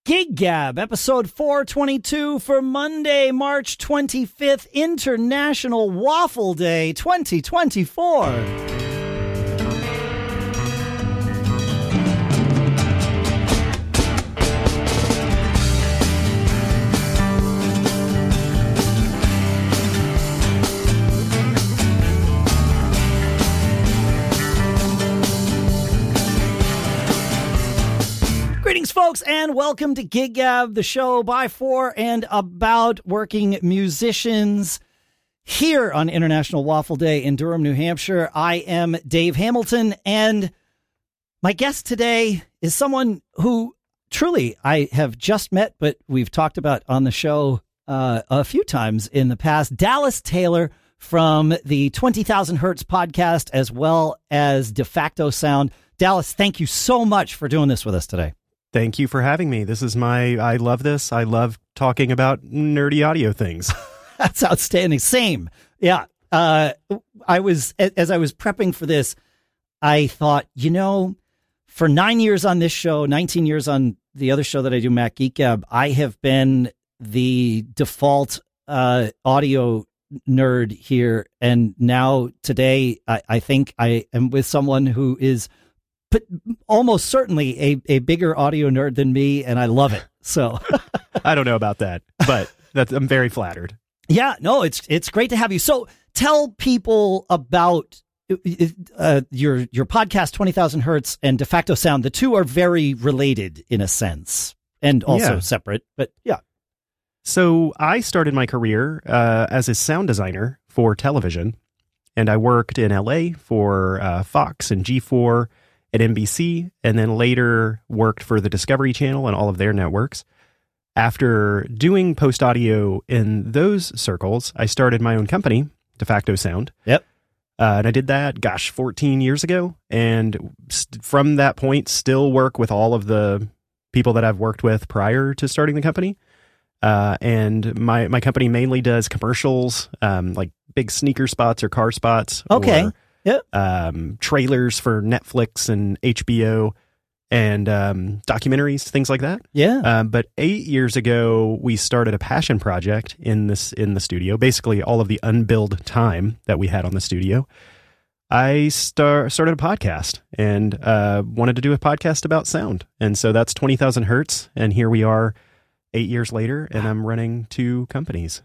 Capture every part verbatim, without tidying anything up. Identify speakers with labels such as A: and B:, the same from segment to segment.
A: Gig Gab, episode four twenty-two for Monday, March twenty-fifth, International Waffle Day twenty twenty-four. Greetings, folks, and welcome to Gig Gab, the show by, for, and about working musicians here on International Waffle Day in Durham, New Hampshire. I am Dave Hamilton, and my guest today is someone who truly I have just met, but we've talked about on the show uh, a few times in the past. Dallas Taylor from the twenty thousand Hertz podcast, as well as De Facto Sound. Dallas, thank you so much for doing this with us today.
B: Thank you for having me. This is my, I love this. I love talking about nerdy audio things.
A: That's outstanding. Same. Yeah. Uh, I was, as I was prepping for this, I thought, you know, for nine years on this show, nineteen years on the other show that I do, Mac Geek Gab, I have been the default uh, audio nerd here. And now today, I, I think I am with someone who is but almost certainly a, a bigger audio nerd than me, and I love it. So
B: I don't know about that, but that's, I'm very flattered.
A: Yeah, no, it's it's great to have you. So tell people about uh, your your podcast, twenty thousand Hertz and De Facto Sound. The two are very related in a sense, and also
B: yeah.
A: separate, but yeah.
B: So I started my career uh, as a sound designer for television, and I worked in L A for uh, Fox and G four at N B C, and then later worked for the Discovery Channel and all of their networks. After doing post-audio in those circles, I started my own company, De Facto Sound.
A: Yep.
B: Uh, and I did that, gosh, fourteen years ago. And st- from that point, still work with all of the people that I've worked with prior to starting the company. Uh, and my, my company mainly does commercials, um, like big sneaker spots or car spots.
A: Okay.
B: Or,
A: Yep.
B: Um, trailers for Netflix and H B O and um, documentaries, things like that.
A: Yeah.
B: Uh, but eight years ago, we started a passion project in this in the studio. Basically, all of the unbilled time that we had on the studio. I star- started a podcast and uh, wanted to do a podcast about sound. And so that's twenty thousand Hertz. And here we are eight years later, and I'm running two companies.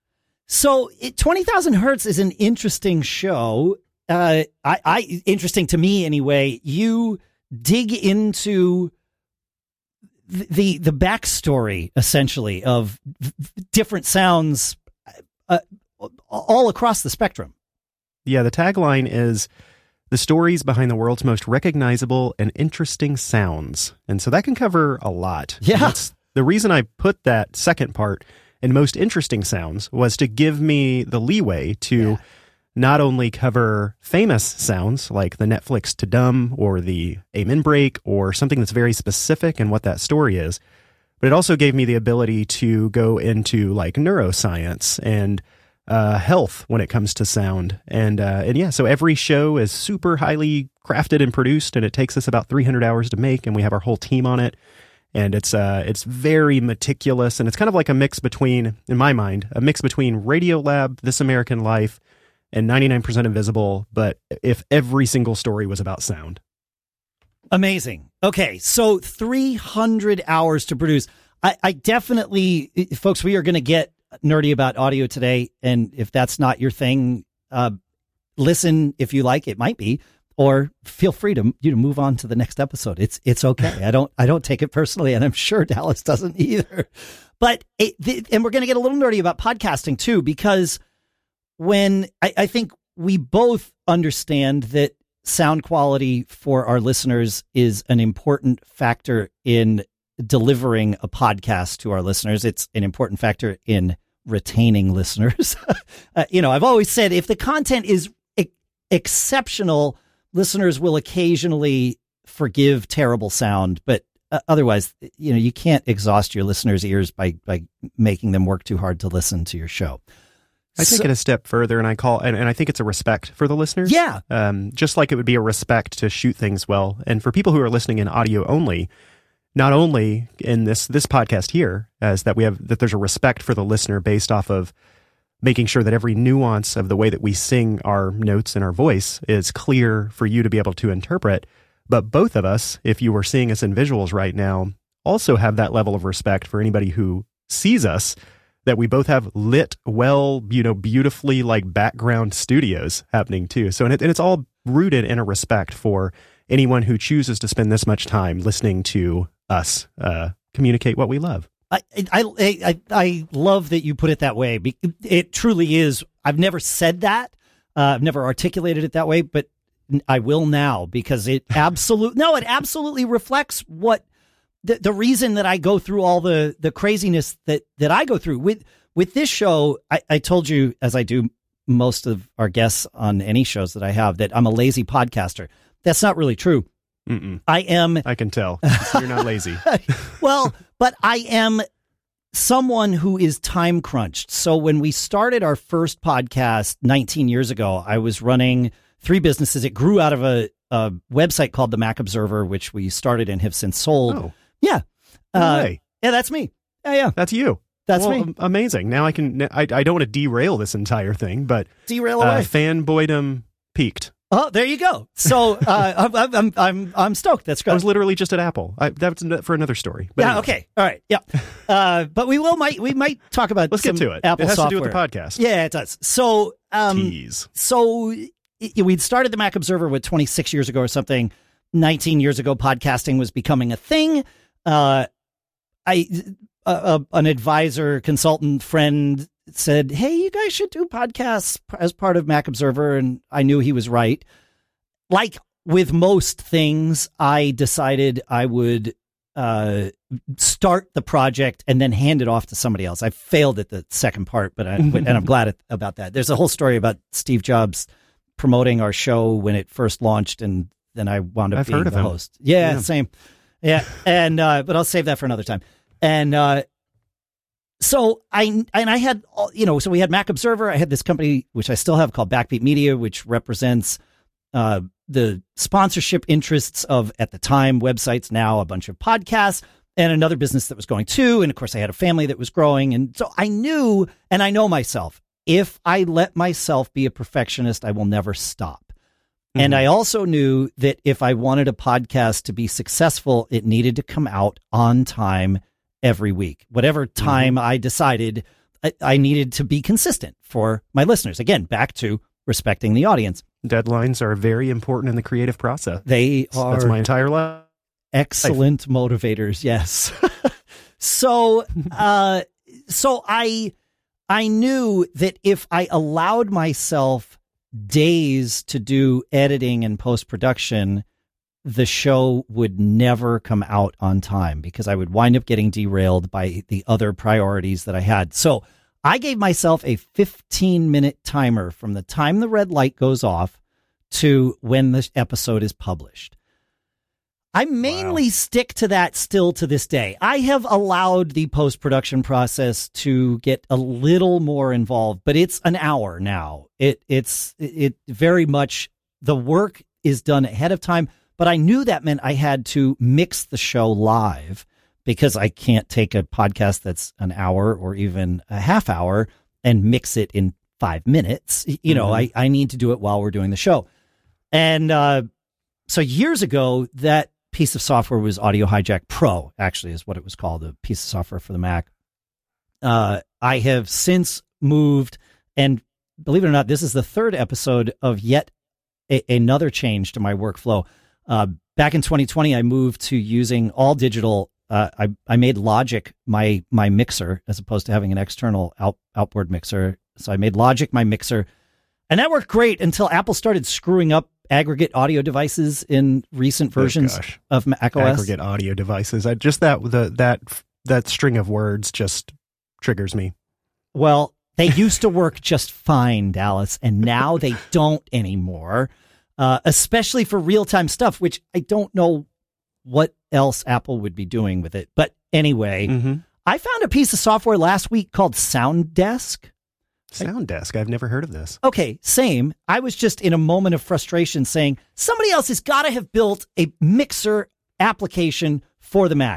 A: So it, twenty thousand Hertz is an interesting show. Uh, I, I, interesting to me anyway. You dig into the, the, the backstory essentially of v- different sounds, uh, all across the spectrum.
B: Yeah. The tagline is the stories behind the world's most recognizable and interesting sounds. And so that can cover a lot.
A: Yeah.
B: That's the reason I put that second part in most interesting sounds was to give me the leeway to yeah. not only cover famous sounds like the Netflix to Dumb or the Amen break or something that's very specific in what that story is, but it also gave me the ability to go into like neuroscience and uh, health when it comes to sound. And, uh, and yeah, so every show is super highly crafted and produced, and it takes us about three hundred hours to make, and we have our whole team on it. And it's uh, it's very meticulous, and it's kind of like a mix between, in my mind, a mix between Radiolab, This American Life, and ninety-nine percent Invisible, but if every single story was about sound.
A: Amazing. Okay, so three hundred hours to produce. I, I definitely, folks, we are going to get nerdy about audio today, and if that's not your thing, uh, listen if you like. It might be, or feel free to you know move on to the next episode. It's it's okay. I don't I don't take it personally, and I'm sure Dallas doesn't either. But it, th- and we're going to get a little nerdy about podcasting too, because when I, I think we both understand that sound quality for our listeners is an important factor in delivering a podcast to our listeners. It's an important factor in retaining listeners. uh, you know, I've always said if the content is e- exceptional, listeners will occasionally forgive terrible sound, but uh, otherwise, you know, you can't exhaust your listeners' ears by, by making them work too hard to listen to your show.
B: I take so, it a step further, and I call, and, and I think it's a respect for the listeners.
A: Yeah.
B: Um, just like it would be a respect to shoot things well. And for people who are listening in audio only, not only in this this podcast here, as that we have that there's a respect for the listener based off of making sure that every nuance of the way that we sing our notes and our voice is clear for you to be able to interpret. But both of us, if you were seeing us in visuals right now, also have that level of respect for anybody who sees us, that we both have lit, well, you know, beautifully like background studios happening too. So, and, it, and it's all rooted in a respect for anyone who chooses to spend this much time listening to us uh, communicate what we love.
A: I, I, I, I love that you put it that way. It truly is. I've never said that. Uh, I've never articulated it that way, but I will now, because it absolutely, no, it absolutely reflects what the, the reason that I go through all the, the craziness that, that I go through with, with this show. I, I told you, as I do most of our guests on any shows that I have, that I'm a lazy podcaster. That's not really true.
B: Mm-mm.
A: I am.
B: I can tell. You're not lazy.
A: Well, but I am someone who is time crunched. So when we started our first podcast nineteen years ago, I was running three businesses. It grew out of a, a website called the Mac Observer, which we started and have since sold.
B: Oh.
A: Yeah.
B: No
A: uh,
B: way.
A: Yeah, that's me. Yeah, yeah.
B: That's you.
A: That's
B: well,
A: me.
B: Amazing. Now I can, I, I don't want to derail this entire thing, but
A: Derail
B: uh,
A: away.
B: fanboydom peaked.
A: Oh, there you go. So uh, I'm, I'm, I'm, I'm stoked. That's great.
B: I was literally just at Apple. I, that's for another story. But
A: yeah.
B: anyway.
A: Okay. All right. Yeah. Uh, but we will, might, we might talk about
B: Let's
A: some
B: get to it.
A: Apple
B: it has
A: software.
B: to do with the podcast.
A: Yeah, it does. So, um,
B: Tease.
A: so it, we'd started the Mac Observer with twenty-six years ago or something. nineteen years ago, podcasting was becoming a thing. Uh, I, uh, an advisor, consultant friend said, "Hey, you guys should do podcasts as part of Mac Observer." And I knew he was right. Like with most things, I decided I would uh, start the project and then hand it off to somebody else. I failed at the second part, but I, and I'm glad about that. There's a whole story about Steve Jobs promoting our show when it first launched, and then I wound up
B: I've
A: being
B: heard of
A: the
B: him.
A: host. Yeah,
B: Yeah.
A: same. Yeah, and uh, but I'll save that for another time. And uh, so I and I had, you know, so we had Mac Observer. I had this company, which I still have, called Backbeat Media, which represents uh, the sponsorship interests of, at the time, websites, now a bunch of podcasts, and another business that was going too. And of course, I had a family that was growing. And so I knew, and I know myself, if I let myself be a perfectionist, I will never stop. Mm-hmm. And I also knew that if I wanted a podcast to be successful, it needed to come out on time every week. Whatever time mm-hmm. I decided, I, I needed to be consistent for my listeners. Again, back to respecting the audience.
B: Deadlines are very important in the creative process.
A: They are.
B: That's my entire life.
A: Excellent motivators. Yes. so, uh, so I, I knew that if I allowed myself days to do editing and post-production, the show would never come out on time because I would wind up getting derailed by the other priorities that I had. So I gave myself a fifteen minute timer from the time the red light goes off to when the episode is published. I mainly wow. stick to that still to this day. I have allowed the post-production process to get a little more involved, but it's an hour now. It it's it very much, the work is done ahead of time, but I knew that meant I had to mix the show live because I can't take a podcast that's an hour or even a half hour and mix it in five minutes. You mm-hmm. know, I, I need to do it while we're doing the show. And uh, so years ago, that piece of software was Audio Hijack Pro, actually is what it was called, a piece of software for the Mac. Uh, I have since moved, and believe it or not, this is the third episode of yet a, another change to my workflow. Uh, back in twenty twenty, I moved to using all digital. Uh, I, I made Logic my my mixer as opposed to having an external out, outboard mixer. So I made Logic my mixer, and that worked great until Apple started screwing up aggregate audio devices in recent versions
B: oh,
A: of macOS.
B: Aggregate audio devices. I just that the that that string of words just triggers me.
A: Well, they used to work just fine, Dallas, and now they don't anymore. Uh, especially for real-time stuff, which I don't know what else Apple would be doing with it. But anyway,
B: mm-hmm.
A: I found a piece of software last week called SoundDesk.
B: SoundDesk. I've never heard of this.
A: Okay, same. I was just in a moment of frustration saying, somebody else has got to have built a mixer application for the Mac.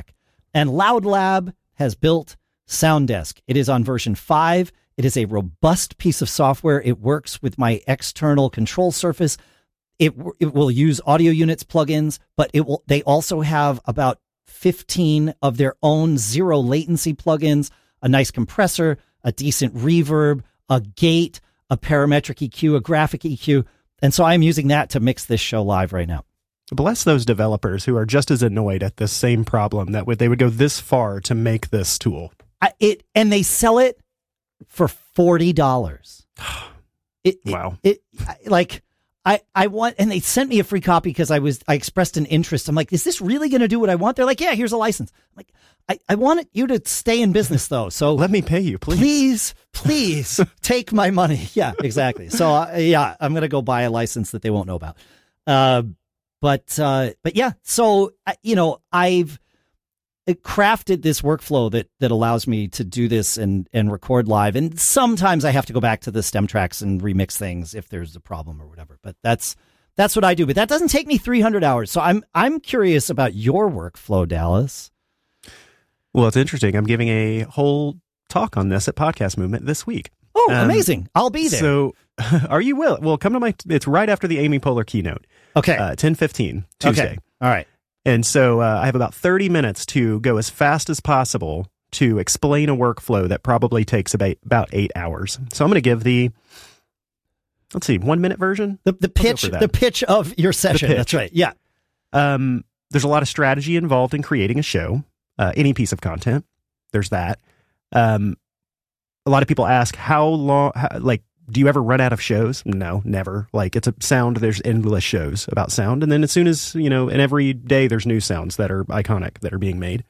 A: And Loud Lab has built SoundDesk. It is on version five. It is a robust piece of software. It works with my external control surface. It it will use Audio Units plugins, but it will. They also have about fifteen of their own zero latency plugins, a nice compressor, a decent reverb, a gate, a parametric E Q, a graphic E Q. And so I'm using that to mix this show live right now.
B: Bless those developers who are just as annoyed at this same problem that would they would go this far to make this tool.
A: I, it and they sell it for forty dollars. It,
B: wow.
A: It, it like I I want, and they sent me a free copy because I was I expressed an interest. I'm like, is this really going to do what I want? They're like, yeah, here's a license. I'm like, I I want you to stay in business though, so
B: let me pay you, please.
A: Please, please take my money. Yeah, exactly. So uh, yeah, I'm gonna go buy a license that they won't know about. Uh, but uh, but yeah, so uh, you know, I've crafted this workflow that that allows me to do this and and record live, and sometimes I have to go back to the stem tracks and remix things if there's a problem or whatever, but that's that's what I do. But that doesn't take me three hundred hours. So I'm I'm curious about your workflow, Dallas.
B: Well, it's interesting. I'm giving a whole talk on this at Podcast Movement this week.
A: Oh,
B: um,
A: amazing. I'll be there.
B: So are you will well come to my it's right after the Amy Poehler keynote.
A: Okay.
B: uh, ten fifteen Tuesday.
A: Okay. All right.
B: And so uh, I have about thirty minutes to go as fast as possible to explain a workflow that probably takes about, about eight hours. So I'm going to give the, let's see, one minute version.
A: The, the pitch, the pitch of your session. That's right. Yeah.
B: Um, there's a lot of strategy involved in creating a show, uh, any piece of content. There's that. Um, a lot of people ask how long, how, like, do you ever run out of shows? No, never. Like, it's a sound, there's endless shows about sound. And then as soon as, you know, and every day there's new sounds that are iconic that are being made.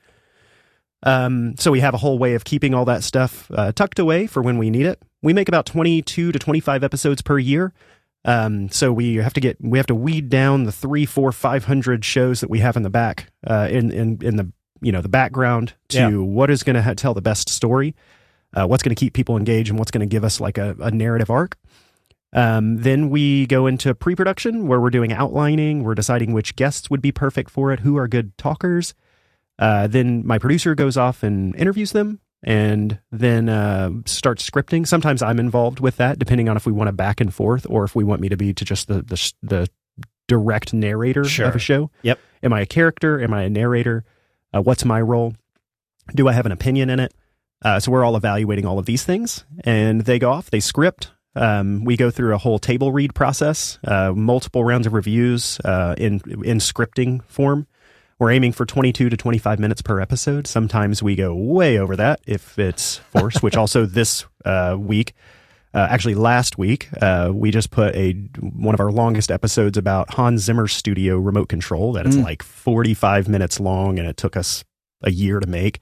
B: Um, so we have a whole way of keeping all that stuff uh, tucked away for when we need it. We make about twenty-two to twenty-five episodes per year. Um, so we have to get, we have to weed down the three, four, five hundred shows that we have in the back, uh, in, in, in the, you know, the background to yeah. what is going to ha- tell the best story. Uh, what's going to keep people engaged and what's going to give us like a, a narrative arc. Um, then we go into pre-production where we're doing outlining. We're deciding which guests would be perfect for it, who are good talkers. Uh, then my producer goes off and interviews them and then uh, starts scripting. Sometimes I'm involved with that, depending on if we want a back and forth or if we want me to be to just the the, the direct narrator
A: sure.
B: of a show.
A: Yep.
B: Am I a character? Am I a narrator? Uh, what's my role? Do I have an opinion in it? Uh, so we're all evaluating all of these things, and they go off, they script. Um, we go through a whole table read process, uh, multiple rounds of reviews uh, in in scripting form. We're aiming for twenty-two to twenty-five minutes per episode. Sometimes we go way over that if it's forced, which also this uh, week, uh, actually last week, uh, we just put a one of our longest episodes about Hans Zimmer's studio remote control, that it's mm. like forty-five minutes long, and it took us a year to make.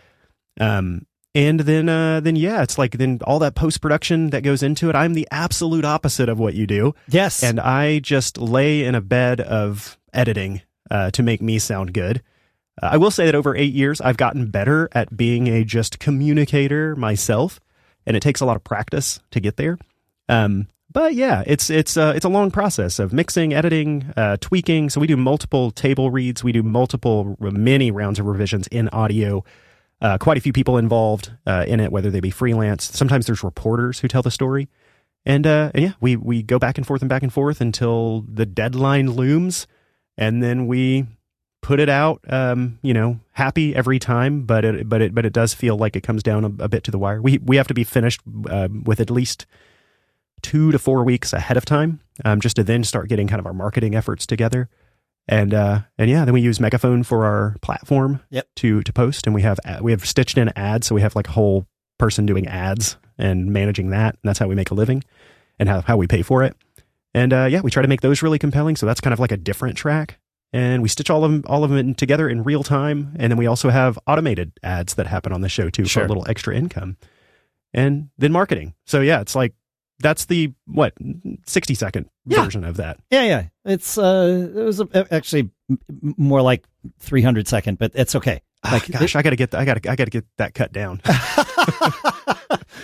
B: Um. And then, uh, then yeah, it's like then all that post-production that goes into it. I'm the absolute opposite of what you do.
A: Yes.
B: And I just lay in a bed of editing uh, to make me sound good. Uh, I will say that over eight years, I've gotten better at being a just communicator myself, and it takes a lot of practice to get there. Um, but yeah, it's it's uh, it's a long process of mixing, editing, uh, tweaking. So we do multiple table reads. We do multiple, many rounds of revisions in audio. Uh, quite a few people involved uh, in it, whether they be freelance. Sometimes there's reporters who tell the story. And, uh, and yeah, we, we go back and forth and back and forth until the deadline looms. And then we put it out, um, you know, happy every time. But it, but it, but it does feel like it comes down a, a bit to the wire. We, we have to be finished uh, with at least two to four weeks ahead of time, um, just to then start getting kind of our marketing efforts together. And, uh, and yeah, then we use Megaphone for our platform
A: yep. to,
B: to post. And we have, we have stitched in ads. So we have like a whole person doing ads and managing that. And that's how we make a living and how, how we pay for it. And, uh, yeah, we try to make those really compelling. So that's kind of like a different track. And we stitch all of them, all of them together in real time. And then we also have automated ads that happen on the show too,
A: sure.
B: for a little extra income. And then marketing. So yeah, it's like, that's the, what, sixty second
A: yeah.
B: version of that.
A: Yeah, yeah. It's, uh, it was a, actually more like three hundred second, but it's okay. Like,
B: oh, gosh, it, I gotta get, I gotta, I gotta get that cut down.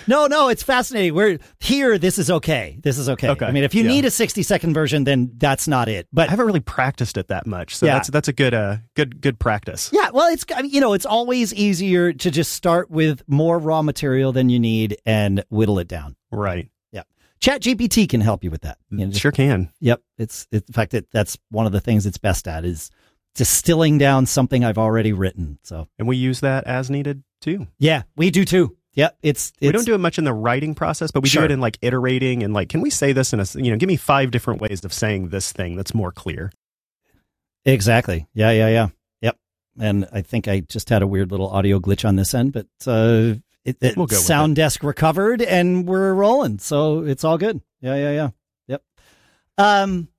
A: No, no, it's fascinating. We're here. This is okay. This is okay.
B: Okay.
A: I mean, if you
B: Yeah.
A: need a sixty second version, then that's not it. But
B: I haven't really practiced it that much, so
A: Yeah.
B: that's that's a good uh good good practice.
A: yeah, well, it's, I mean, you know, it's always easier to just start with more raw material than you need and whittle it down.
B: Right.
A: Yeah. Chat G P T can help you with that. You know, just-
B: Sure can.
A: Yep. It's, it, in fact, it, that's one of the things it's best at is distilling down something I've already written. So
B: And we use that as needed too.
A: yeah, we do too. Yep. It's, it's
B: We don't do it much in the writing process, but we
A: Sure.
B: do it in like iterating and like, can we say this in a, you know, give me five different ways of saying this thing that's more clear.
A: Exactly. Yeah, yeah, yeah. Yep. And I think I just had a weird little audio glitch on this end, but uh, it, it
B: We'll go with
A: sound desk recovered and we're rolling, so it's all good. Yeah, yeah, yeah. Yep. Um,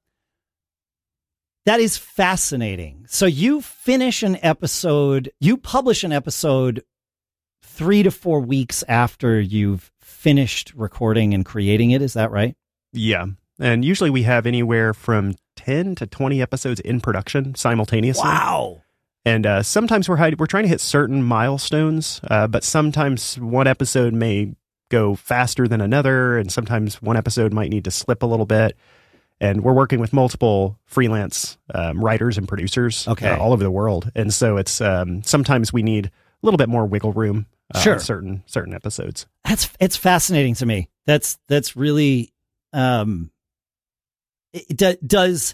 A: that is fascinating. So you finish an episode, you publish an episode three to four weeks after you've finished recording and creating it. Is that right?
B: Yeah. And usually we have anywhere from ten to twenty episodes in production simultaneously.
A: Wow.
B: And uh, sometimes we're hide- we're trying to hit certain milestones, uh, but sometimes one episode may go faster than another, and sometimes one episode might need to slip a little bit. And we're working with multiple freelance um, writers and producers
A: Okay.
B: uh, all over the world, and so it's um, sometimes we need a little bit more wiggle room uh,
A: Sure.
B: on certain certain episodes.
A: That's it's fascinating to me. That's that's really um it, do, does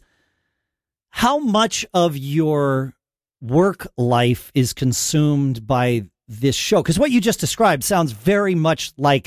A: how much of your work life is consumed by this show? Because what you just described sounds very much like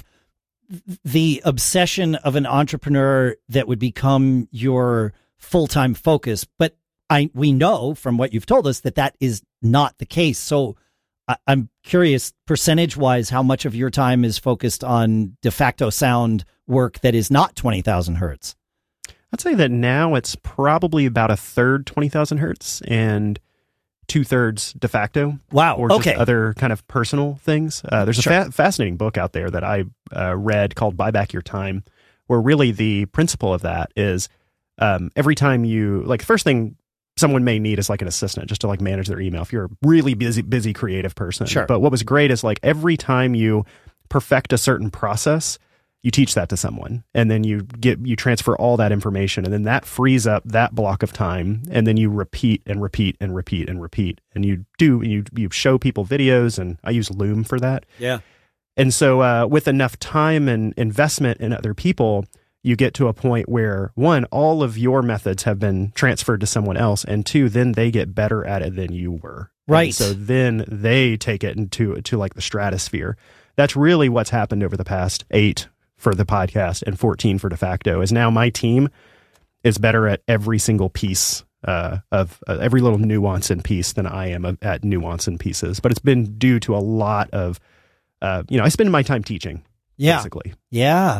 A: the obsession of an entrepreneur that would become your full-time focus. But I we know from what you've told us that that is not the case. So I, I'm curious, percentage-wise, how much of your time is focused on de facto sound work that is not twenty thousand hertz?
B: I'd say that now it's probably about a third twenty thousand hertz and two thirds de facto.
A: Wow.
B: Or just
A: Okay.
B: other kind of personal things. Uh, there's a
A: Sure.
B: fa- fascinating book out there that I uh, read called Buy Back Your Time, where really the principle of that is um, every time you, like the first thing someone may need is like an assistant just to like manage their email if you're a really busy, busy creative person.
A: Sure.
B: But what was great is like every time you perfect a certain process, you teach that to someone, and then you get you transfer all that information, and then that frees up that block of time, and then you repeat and repeat and repeat and repeat, and you do you you show people videos, and I use Loom for that.
A: Yeah.
B: And so uh, with enough time and investment in other people, you get to a point where one, all of your methods have been transferred to someone else, and two, then they get better at it than you were.
A: Right.
B: And so then they take it into to like the stratosphere. That's really what's happened over the past eight for the podcast and fourteen for de facto. Is now my team is better at every single piece uh, of uh, every little nuance and piece than I am at nuance and pieces. But it's been due to a lot of, uh, you know, I spend my time teaching.
A: Yeah.
B: Basically.
A: Yeah.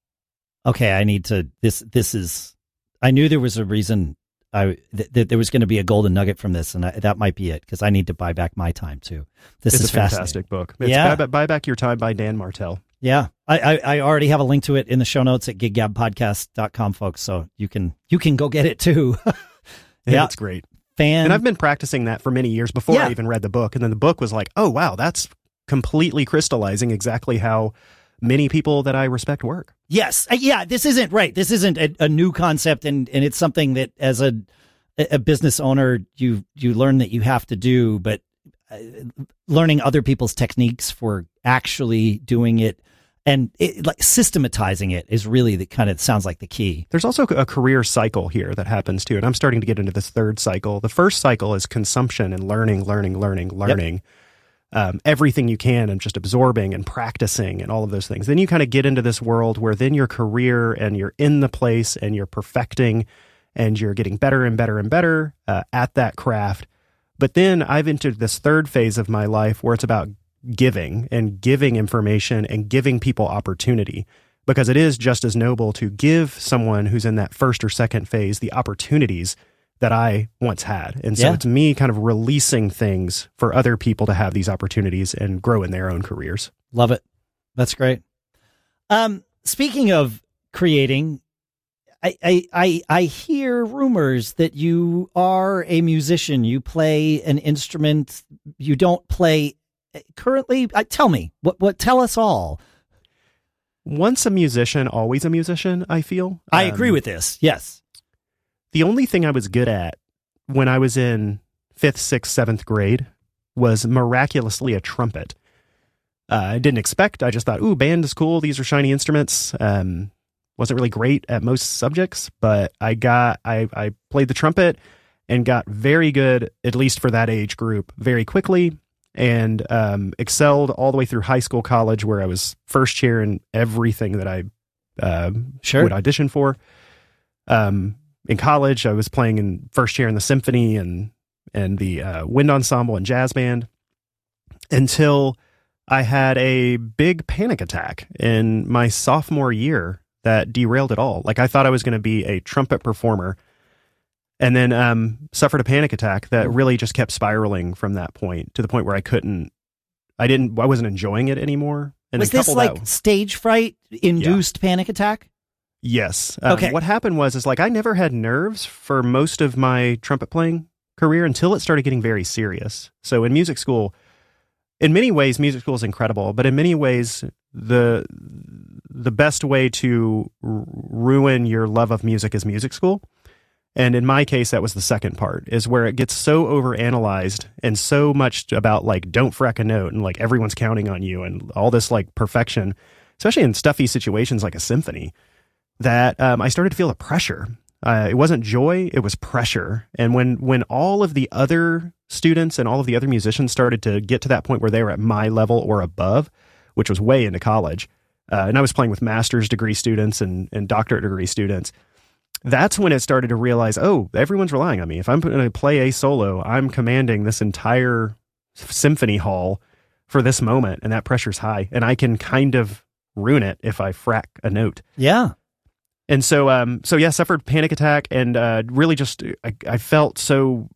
A: Okay. I need to, this, this is, I knew there was a reason I, th- that there was going to be a golden nugget from this, and I, that might be it, because I need to buy back my time too. This
B: It's
A: is
B: a
A: fascinating.
B: fantastic book. It's
A: Yeah.
B: buy, buy Back Your Time by Dan Martell.
A: Yeah. I, I, I already have a link to it in the show notes at gig gab podcast dot com, folks. So you can, you can go get it too.
B: Yeah,
A: Yeah.
B: it's great.
A: Fan.
B: And I've been practicing that for many years before
A: Yeah.
B: I even read the book. And then the book was like, oh, wow, that's completely crystallizing exactly how many people that I respect work.
A: Yes. Uh, Yeah. This isn't right. This isn't a, a new concept. And, and it's something that as a, a business owner, you, you learn that you have to do, but uh, learning other people's techniques for actually doing it and it, like systematizing it is really the kind of sounds like the key.
B: There's also a career cycle here that happens too. And I'm starting to get into this third cycle. The first cycle is consumption and learning, learning, learning, learning. Um, everything you can and just absorbing and practicing and all of those things. Then you kind of get into this world where then your career and you're in the place and you're perfecting and you're getting better and better and better uh, at that craft. But then I've entered this third phase of my life where it's about giving and giving information and giving people opportunity, because it is just as noble to give someone who's in that first or second phase the opportunities that I once had. And so
A: Yeah.
B: it's me kind of releasing things for other people to have these opportunities and grow in their own careers.
A: Love it. That's great. Um, speaking of creating, I, I, I, I hear rumors that you are a musician. You play an instrument. You don't play currently. Uh, tell me what, what, tell us all.
B: once a musician, always a musician, I feel.
A: I agree
B: Um,
A: with this. Yes.
B: The only thing I was good at when I was in fifth, sixth, seventh grade was miraculously a trumpet. Uh, I didn't expect. I just thought, ooh, band is cool. These are shiny instruments. Um, wasn't really great at most subjects, but I got, I, I played the trumpet and got very good, at least for that age group, very quickly, and um, excelled all the way through high school, college, where I was first chair in everything that I uh,
A: Sure.
B: would audition for. Um, in college, I was playing in first chair in the symphony and and the uh, wind ensemble and jazz band until I had a big panic attack in my sophomore year that derailed it all. Like I thought I was going to be a trumpet performer, and then um, suffered a panic attack that really just kept spiraling from that point to the point where I couldn't, I didn't, I wasn't enjoying it anymore. And
A: Was
B: then
A: this
B: couple
A: like
B: that,
A: stage fright induced panic attack?
B: yes. Um,
A: Okay.
B: What happened was, is like I never had nerves for most of my trumpet playing career until it started getting very serious. So in music school, in many ways, music school is incredible, but in many ways, the the best way to r- ruin your love of music is music school. And in my case, that was the second part, is where it gets so overanalyzed and so much about like, don't frack a note and like everyone's counting on you and all this like perfection, especially in stuffy situations like a symphony, that um, I started to feel the pressure. Uh, it wasn't joy, it was pressure. And when when all of the other students and all of the other musicians started to get to that point where they were at my level or above, which was way into college, uh, and I was playing with master's degree students and, and doctorate degree students, that's when it started to realize, oh, everyone's relying on me. If I'm going to play a solo, I'm commanding this entire symphony hall for this moment, and that pressure's high, and I can kind of ruin it if I frack a note.
A: Yeah.
B: And so, um, so yeah, suffered panic attack, and uh, really just I, I felt so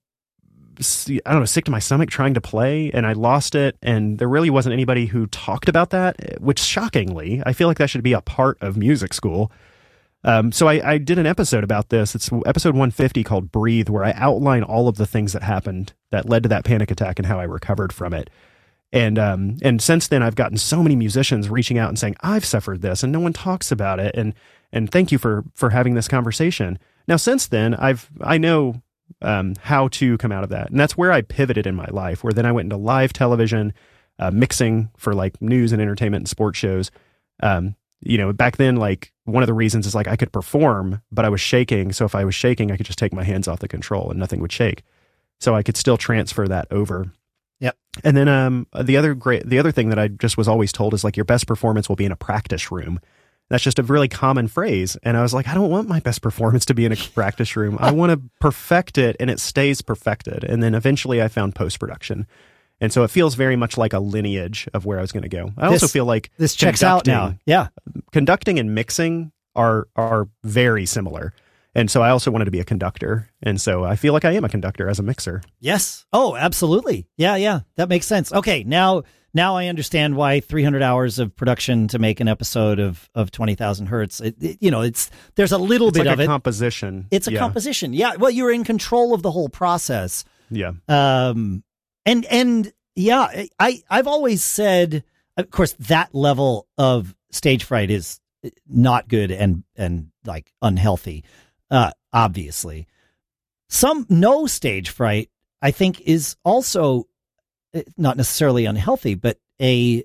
B: I don't know sick to my stomach trying to play, and I lost it. And there really wasn't anybody who talked about that, which shockingly, I feel like that should be a part of music school. Um, so I, I did an episode about this. It's episode one fifty called "Breathe," where I outline all of the things that happened that led to that panic attack and how I recovered from it. And um, and since then, I've gotten so many musicians reaching out and saying, "I've suffered this, and no one talks about it." And and thank you for for having this conversation. Now, since then, I've I know um, how to come out of that, and that's where I pivoted in my life. Where then I went into live television, uh, mixing for like news and entertainment and sports shows. Um, you know, back then, like one of the reasons is like I could perform, but I was shaking. So if I was shaking, I could just take my hands off the control and nothing would shake. So I could still transfer that over.
A: Yep.
B: And then um, the other great, the other thing that I just was always told is like your best performance will be in a practice room. That's just a really common phrase. And I was like, I don't want my best performance to be in a practice room. I want to perfect it and it stays perfected. And then eventually I found post-production. And so it feels very much like a lineage of where I was going to go. I
A: This-
B: also feel like
A: This checks out now.
B: conducting-
A: Yeah.
B: Conducting and mixing are are very similar. And so I also wanted to be a conductor. And so I feel like I am a conductor as a mixer.
A: Yes. Oh, absolutely. Yeah, yeah. That makes sense. Okay, now now I understand why three hundred hours of production to make an episode of of twenty thousand hertz. It, it- you know, it's there's a little
B: It's
A: bit
B: like
A: of
B: a
A: it.
B: composition.
A: It's a
B: yeah.
A: composition. Yeah. Well, you're in control of the whole process.
B: Yeah.
A: Um, and and yeah, I I've always said, of course, that level of stage fright is not good and and like unhealthy. Uh, obviously, some no stage fright, I think, is also uh, not necessarily unhealthy, but a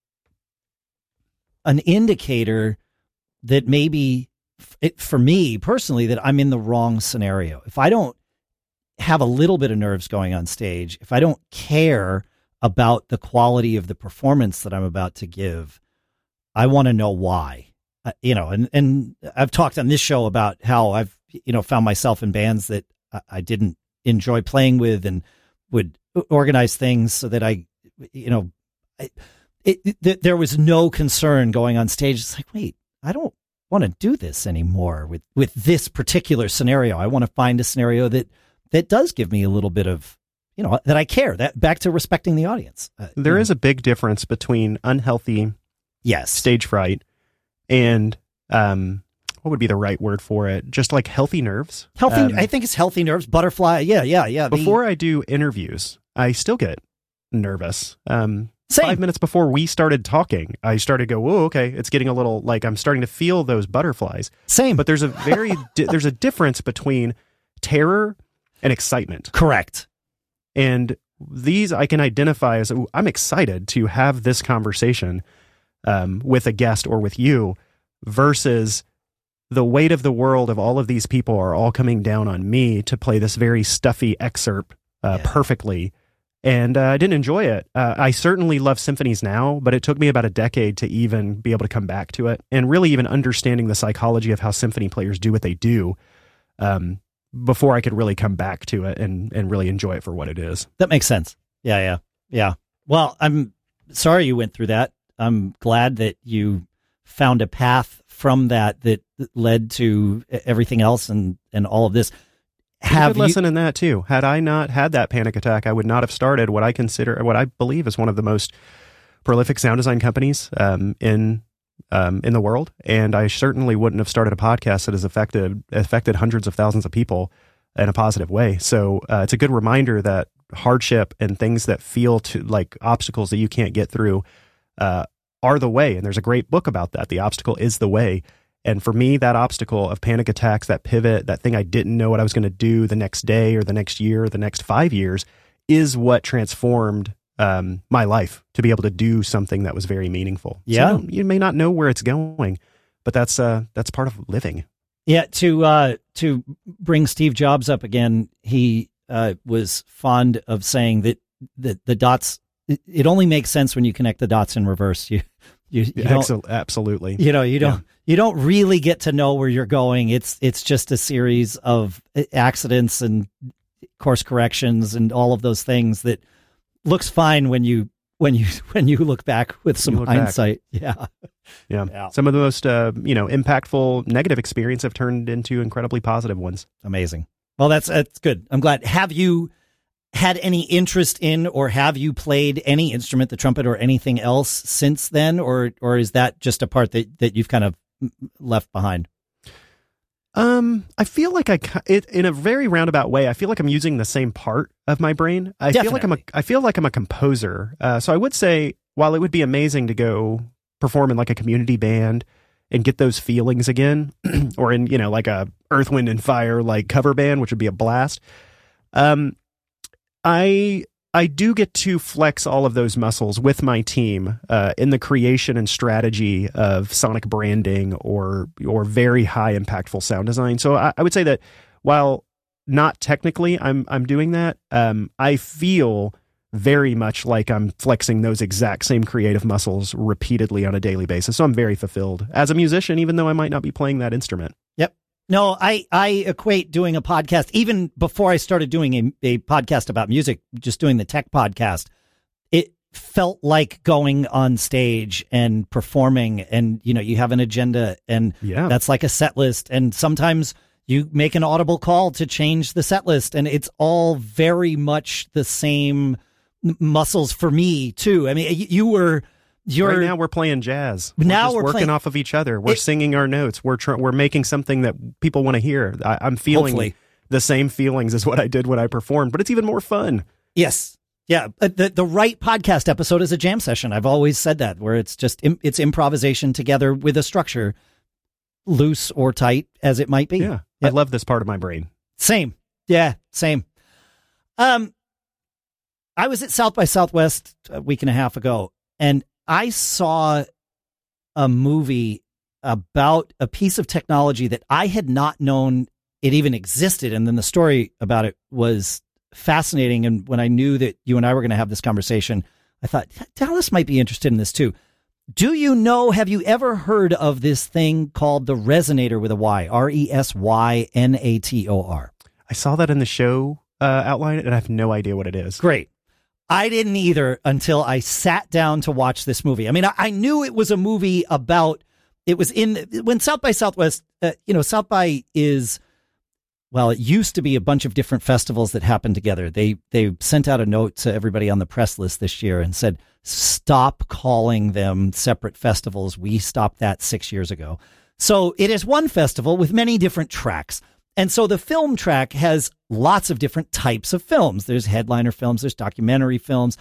A: an indicator that maybe f- it, for me personally that I'm in the wrong scenario. If I don't have a little bit of nerves going on stage, if I don't care about the quality of the performance that I'm about to give, I want to know why. Uh, you know, and, and I've talked on this show about how I've, you know, found myself in bands that I, I didn't enjoy playing with and would organize things so that I, you know, I, it, it, th- there was no concern going on stage. It's like, wait, I don't want to do this anymore with, with this particular scenario. I want to find a scenario that, that does give me a little bit of, you know, that I care. That back to respecting the audience. Uh,
B: There is a big difference between unhealthy
A: yes,
B: stage fright and um, what would be the right word for it? Just like healthy nerves.
A: healthy.
B: Um,
A: I think it's healthy nerves. Butterfly. Yeah, yeah, yeah. the-
B: Before I do interviews, I still get nervous. Um,
A: Same.
B: Five minutes before we started talking, I started to go, whoa, okay, it's getting a little, like, I'm starting to feel those butterflies.
A: Same.
B: But there's a very, di- there's a difference between terror and excitement.
A: Correct.
B: And these I can identify as, ooh, I'm excited to have this conversation um, with a guest or with you, versus the weight of the world of all of these people are all coming down on me to play this very stuffy excerpt uh,
A: Yeah.
B: perfectly. And uh, I didn't enjoy it. Uh, I certainly love symphonies now, but it took me about a decade to even be able to come back to it, and really even understanding the psychology of how symphony players do what they do um, before I could really come back to it and, and really enjoy it for what it is.
A: That makes sense. Yeah, yeah, yeah. Well, I'm sorry you went through that. I'm glad that you found a path from that that led to everything else and, and all of this.
B: Have a good
A: you,
B: lesson in that too. Had I not had that panic attack, I would not have started what I consider, what I believe is one of the most prolific sound design companies um, in um, in the world, and I certainly wouldn't have started a podcast that has affected affected hundreds of thousands of people in a positive way. So uh, it's a good reminder that hardship and things that feel to like obstacles that you can't get through uh, are the way. And there's a great book about that. The Obstacle is the Way. And for me, that obstacle of panic attacks, that pivot, that thing I didn't know what I was going to do the next day or the next year or the next five years is what transformed um, my life to be able to do something that was very meaningful.
A: Yeah.
B: So you, you may not know where it's going, but that's uh, that's part of living.
A: Yeah. To uh, to bring Steve Jobs up again, he uh, was fond of saying that the, the dots, it, it only makes sense when you connect the dots in reverse. You, you, you
B: Yeah,
A: don't,
B: Excel- absolutely.
A: You know, you don't,
B: Yeah.
A: you don't really get to know where you're going. It's, it's just a series of accidents and course corrections and all of those things that looks fine when you, when you, when you look back with some
B: look back.
A: hindsight. Yeah.
B: Yeah.
A: Yeah.
B: Some of the most, uh, you know, impactful negative experience have turned into incredibly positive ones.
A: Amazing. Well, that's, that's good. I'm glad. Have you had any interest in, or have you played any instrument, the trumpet or anything else since then? Or, or is that just a part that, that you've kind of left behind?
B: Um, I feel like I, ki- it, in a very roundabout way, I feel like I'm using the same part of my brain. I feel like I'm a,
A: Definitely.
B: I feel like I'm a composer. Uh, so I would say, while it would be amazing to go perform in like a community band and get those feelings again, or in, you know, like a Earth, Wind and Fire, like cover band, which would be a blast. Um, I, I do get to flex all of those muscles with my team uh, in the creation and strategy of sonic branding or or very high impactful sound design. So I, I would say that while not technically I'm I'm doing that, um, I feel very much like I'm flexing those exact same creative muscles repeatedly on a daily basis. So I'm very fulfilled as a musician, even though I might not be playing that instrument.
A: Yep. No, I, I equate doing a podcast, even before I started doing a, a podcast about music, just doing the tech podcast, it felt like going on stage and performing, and, you know, you have an agenda, and
B: Yeah.
A: that's like a set list. And sometimes you make an audible call to change the set list, and it's all very much the same m- muscles for me too. I mean, you, you were, you're
B: Right now we're playing jazz.
A: Now
B: just
A: we're
B: working
A: playing-
B: off of each other. We're
A: It-
B: singing our notes. We're tr- we're making something that people want to hear. I- I'm feeling
A: Hopefully.
B: the same feelings as what I did when I performed, but it's even more fun.
A: Yes. Yeah. uh, The the right podcast episode is a jam session. I've always said that, where it's just im- it's improvisation together with a structure, loose or tight as it might be.
B: Yeah, I love this part of my brain.
A: Same. Yeah. Same. Um, I was at South by Southwest a week and a half ago, and I saw a movie about a piece of technology that I had not known it even existed. And then the story about it was fascinating. And when I knew that you and I were going to have this conversation, I thought, Dallas might be interested in this too. Do you know, have you ever heard of this thing called the Resonator with a Y, R E S Y N A T O R?
B: I saw that in the show uh, outline, and I have no idea what it is.
A: Great. I didn't either until I sat down to watch this movie. I mean, I, I knew it was a movie about, it was in, when South by Southwest, uh, you know, South by is, well, it used to be a bunch of different festivals that happened together. They, they sent out a note to everybody on the press list this year and said, stop calling them separate festivals. We stopped that six years ago. So it is one festival with many different tracks. And so the film track has lots of different types of films. There's headliner films, there's documentary films,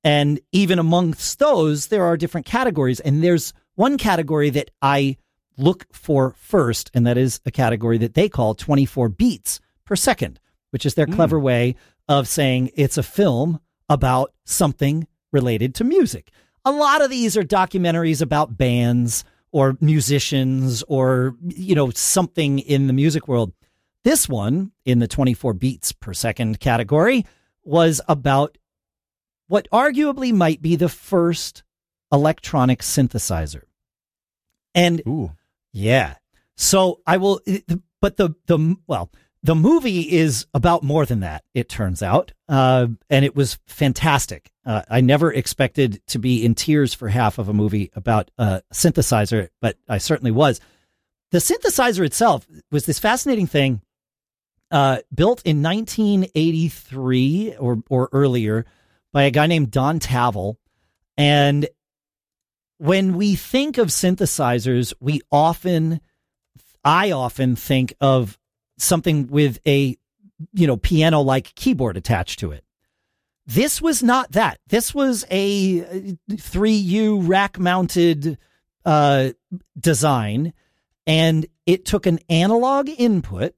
A: And even amongst those, there are different categories. And there's one category that I look for first, and that is a category that they call twenty-four beats per second, which is their mm. clever way of saying it's a film about something related to music. A lot of these are documentaries about bands or musicians or, you know, something in the music world. This one, in the twenty-four beats per second category, was about what arguably might be the first electronic synthesizer. And
B: Ooh.
A: yeah, so I will, but the, the, well, the movie is about more than that, it turns out. Uh, and it was fantastic. Uh, I never expected to be in tears for half of a movie about a synthesizer, but I certainly was. The synthesizer itself was this fascinating thing, uh, built in nineteen eighty-three or, or earlier by a guy named Don Tavel. And when we think of synthesizers, we often, I often think of something with a, you know, piano-like keyboard attached to it. This was not that. This was a three U rack-mounted uh, design, and it took an analog input,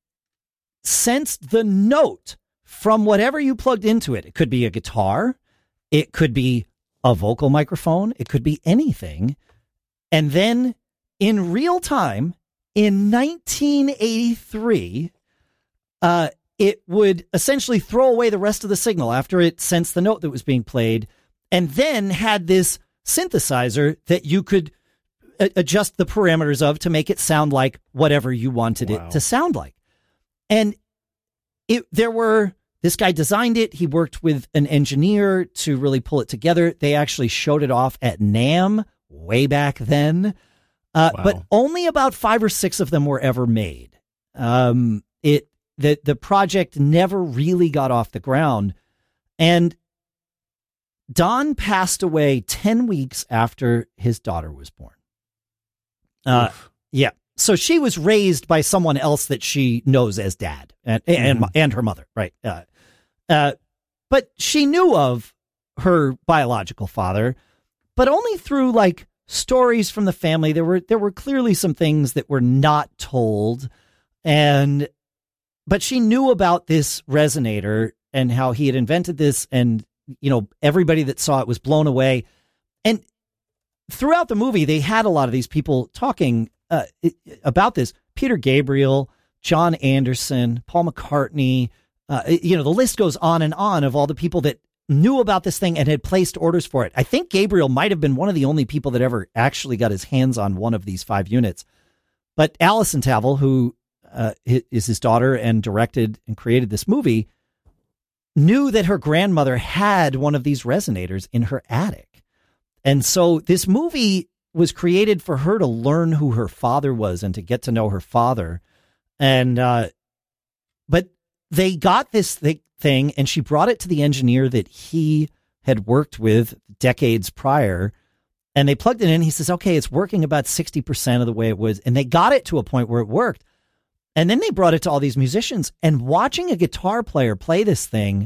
A: sensed the note from whatever you plugged into it. It could be a guitar, it could be a vocal microphone, it could be anything, and then in real time, in nineteen eighty-three, uh, it would essentially throw away the rest of the signal after it sensed the note that was being played, and then had this synthesizer that you could a- adjust the parameters of to make it sound like whatever you wanted
B: Wow.
A: it to sound like. And it there were, this guy designed it. He worked with an engineer to really pull it together. They actually showed it off at NAMM way back then. Uh,
B: Wow.
A: But only about five or six of them were ever made. Um, it the the project never really got off the ground, and Don passed away ten weeks after his daughter was born. Uh, yeah, so she was raised by someone else that she knows as dad, and and,
B: Mhm.
A: and her mother, right? Uh, uh, but she knew of her biological father, but only through like stories from the family. There were there were clearly some things that were not told, and but she knew about this resonator and how he had invented this, and you know everybody that saw it was blown away. And throughout the movie, they had a lot of these people talking uh, about this: Peter Gabriel, John Anderson, Paul McCartney. Uh, you know, the list goes on and on of all the people that knew about this thing and had placed orders for it. I think Gabriel might have been one of the only people that ever actually got his hands on one of these five units. But Alison Tavel, who uh, is his daughter and directed and created this movie, knew that her grandmother had one of these resonators in her attic. And so this movie was created for her to learn who her father was and to get to know her father. And, uh, but they got this thing. thing and she brought it to the engineer that he had worked with decades prior, and they plugged it in. He says, okay, it's working about sixty percent of the way it was. And they got it to a point where it worked. And then they brought it to all these musicians, and watching a guitar player play this thing,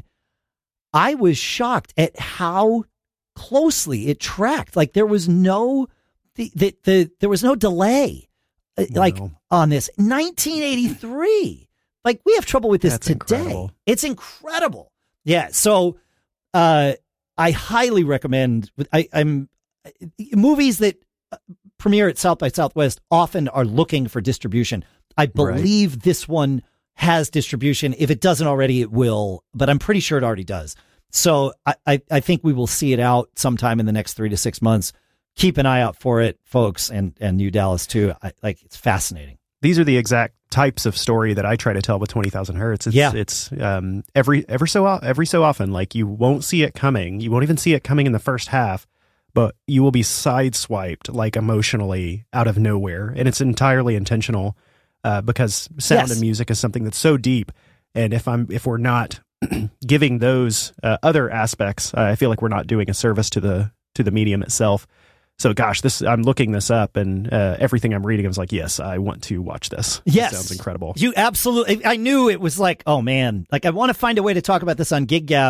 A: I was shocked at how closely it tracked. Like there was no, the, the, the there was no delay wow. like on this nineteen eighty-three. Like, we have trouble with this
B: That's
A: today.
B: Incredible.
A: It's incredible. Yeah. So, uh, I highly recommend, I, I'm movies that premiere at South by Southwest often are looking for distribution. I believe right. this one has distribution. If it doesn't already, it will, but I'm pretty sure it already does. So I, I, I think we will see it out sometime in the next three to six months. Keep an eye out for it, folks, and, and you, Dallas, too. I, like, it's fascinating.
B: These are the exact types of story that I try to tell with twenty thousand hertz. It's,
A: yeah.
B: it's um, every, every so, every so often, like you won't see it coming. You won't even see it coming in the first half, but you will be sideswiped like emotionally out of nowhere. And it's entirely intentional uh, because sound
A: yes.
B: and music is something that's so deep. And if I'm, if we're not giving those uh, other aspects, uh, I feel like we're not doing a service to the, to the medium itself. So, gosh, this I'm looking this up, and uh, everything I'm reading, I was like, yes, I want to watch this.
A: Yes.
B: This sounds incredible.
A: You absolutely, I knew it was like, oh, man, like I want to find a way to talk about this on Gig Gab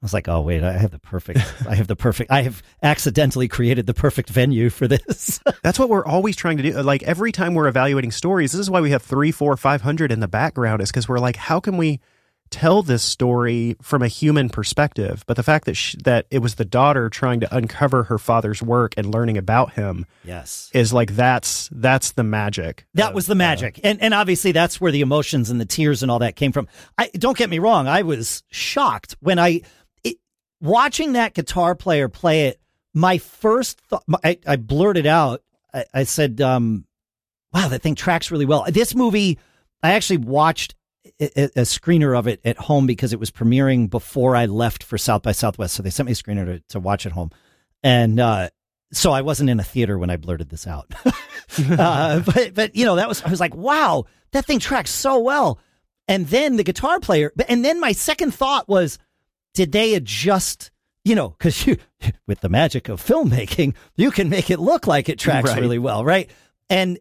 A: was like, oh wait, I have the perfect, I have the perfect, I have accidentally created the perfect venue for this.
B: That's what we're always trying to do. Like every time we're evaluating stories, this is why we have three, four, five hundred in the background, is because we're like, how can we tell this story from a human perspective? But the fact that she, that it was the daughter trying to uncover her father's work and learning about him,
A: yes,
B: is like that's that's the magic.
A: That
B: of,
A: was the magic, uh, and and obviously that's where the emotions and the tears and all that came from. I don't get me wrong, I was shocked when I it, watching that guitar player play it. My first thought, I, I blurted out, I, I said, um, "Wow, that thing tracks really well." This movie, I actually watched A, a screener of it at home because it was premiering before I left for South by Southwest. So they sent me a screener to, to watch at home. And uh, so I wasn't in a theater when I blurted this out. uh, but, but, you know, that was, I was like, wow, that thing tracks so well. And then the guitar player, and then my second thought was, did they adjust, you know, because you, with the magic of filmmaking, you can make it look like it tracks
B: right.
A: really well, right? And